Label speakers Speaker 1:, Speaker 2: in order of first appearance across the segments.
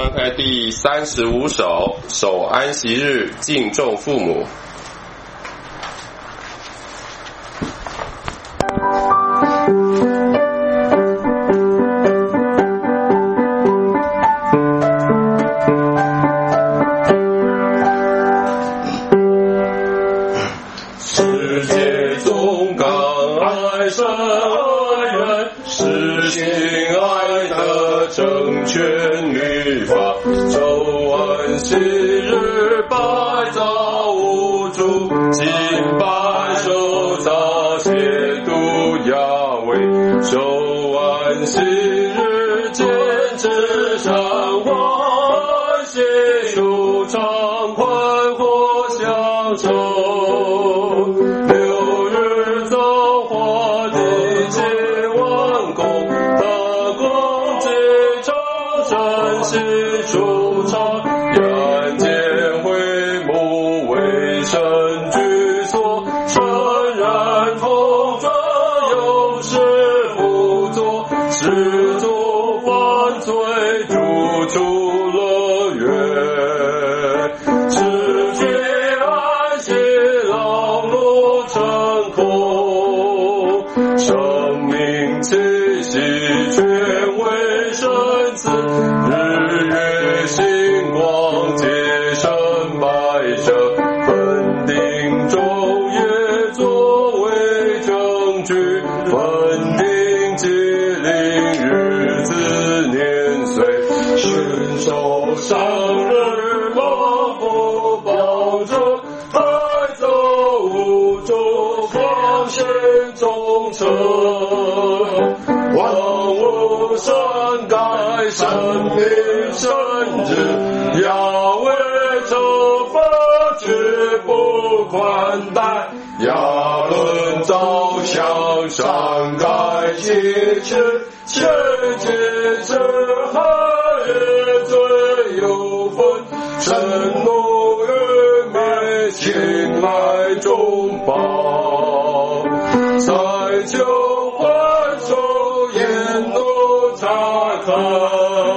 Speaker 1: 翻开第35首，守安息日，敬重父母。
Speaker 2: 世界总感爱神爱人，实行爱的正确律法，守安息日，拜造物主，敬拜受造亵渎亚威，守安息日，坚持善欢喜，舒畅快活享受。生命生日，亚威惩罚绝不宽待，亚伦照向善改启齿，切切齿海也最有分，震怒与灭，亲来中报，才求还手言怒查看。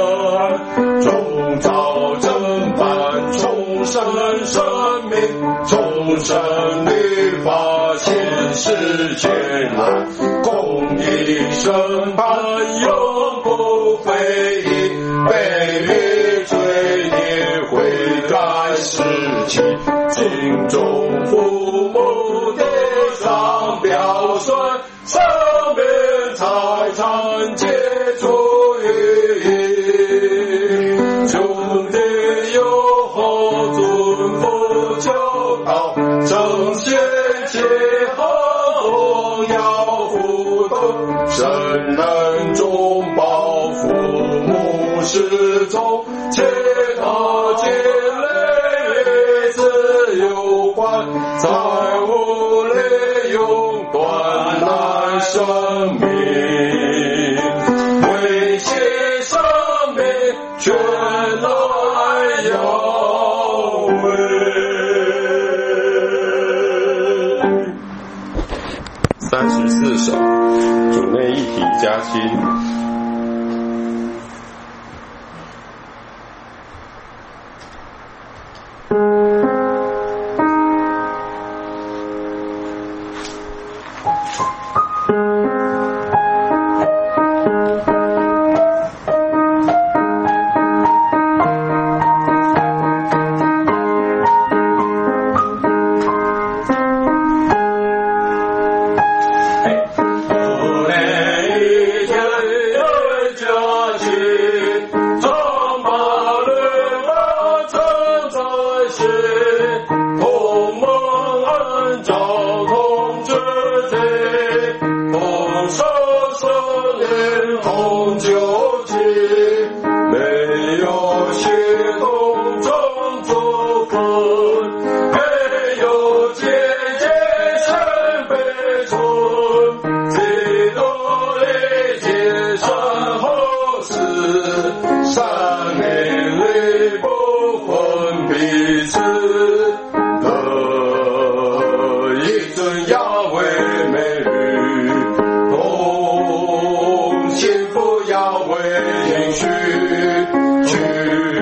Speaker 2: 重造正版，重生生命，重生律法，现世间来，公义审判永不废弃，卑劣罪孽悔改时期，敬重父母的上表率，上面财产皆出于正贤切好要互动，圣人中报父母师从，切他结累自有关，财物利用断来生命，为其生命全来要为。
Speaker 1: 34首，主内一体嘉心。
Speaker 2: 为应许去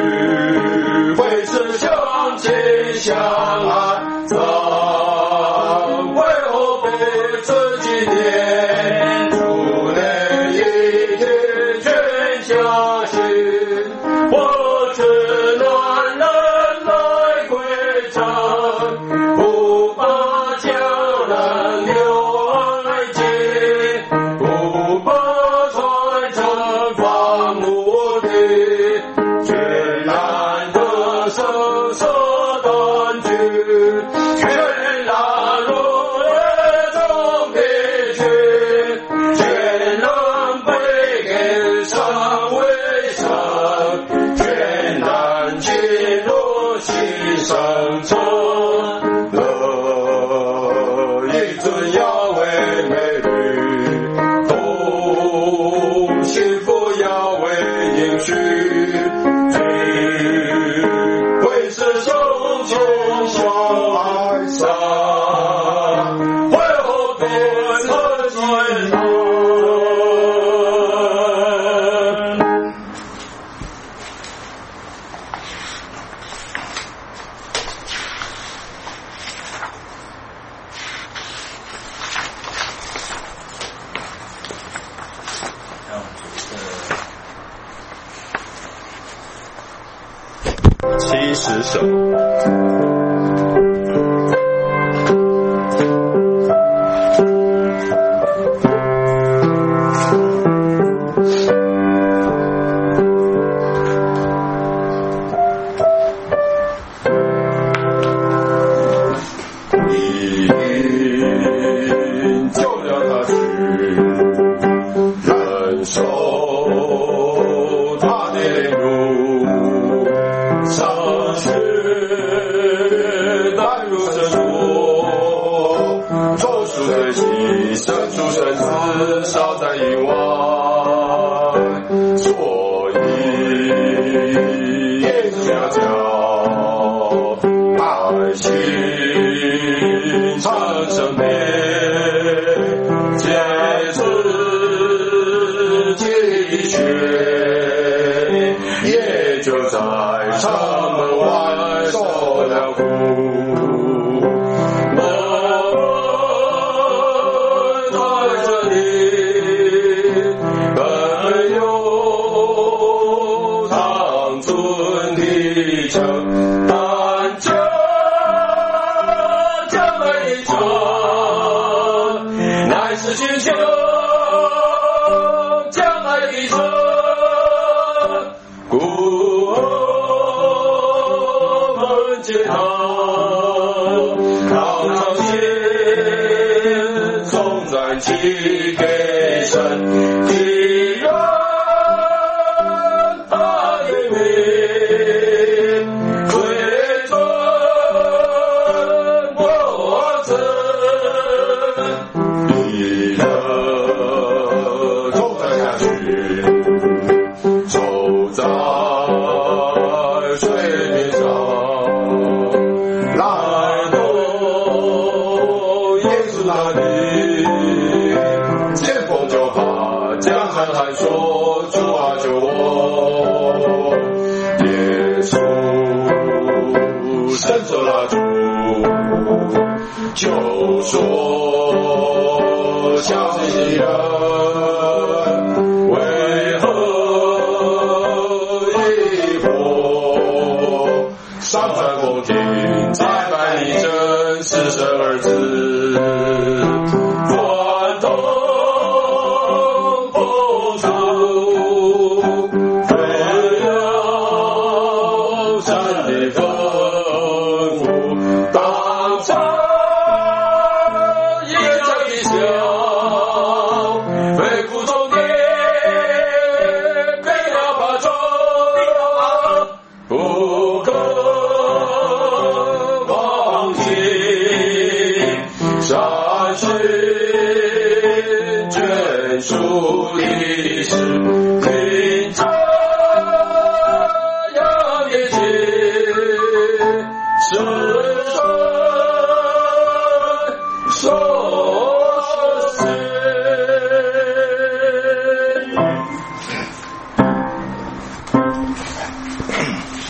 Speaker 2: 全然的神色断绝，全然如月中别绝，全然被给上为上，全然进入心上中。
Speaker 1: 70首。
Speaker 2: 就说相信人。